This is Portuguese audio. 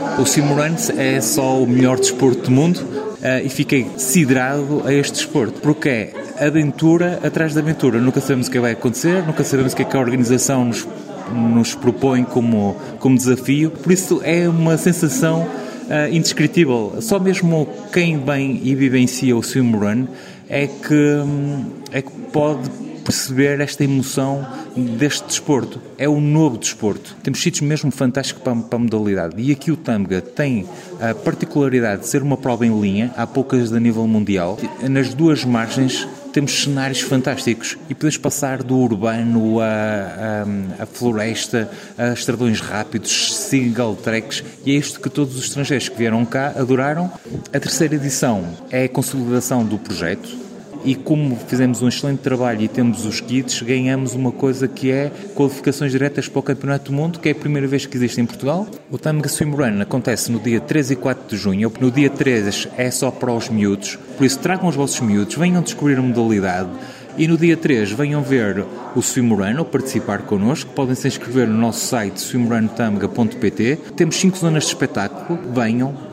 O swimrun é só o melhor desporto do mundo e fiquei siderado a este desporto, porque é aventura atrás de aventura. Nunca sabemos o que vai acontecer, nunca sabemos o que é que a organização nos propõe como desafio, por isso é uma sensação indescritível. Só mesmo quem vem e vivencia o swimrun é que pode perceber esta emoção deste desporto. É um novo desporto. Temos sítios mesmo fantásticos para a modalidade. E aqui o Tâmega tem a particularidade de ser uma prova em linha, há poucas a nível mundial. Nas duas margens temos cenários fantásticos e podes passar do urbano à floresta, a estradões rápidos, single tracks, e é isto que todos os estrangeiros que vieram cá adoraram. A terceira edição é a consolidação do projeto. E como fizemos um excelente trabalho e temos os kits, ganhamos uma coisa que é qualificações diretas para o Campeonato do Mundo, que é a primeira vez que existe em Portugal. O Tâmega Swimrun acontece no dia 3 e 4 de junho. No dia 3 é só para os miúdos, por isso tragam os vossos miúdos, venham descobrir a modalidade. E no dia 3 venham ver o swimrun ou participar connosco. Podem se inscrever no nosso site swimruntâmega.pt. Temos 5 zonas de espetáculo, venham.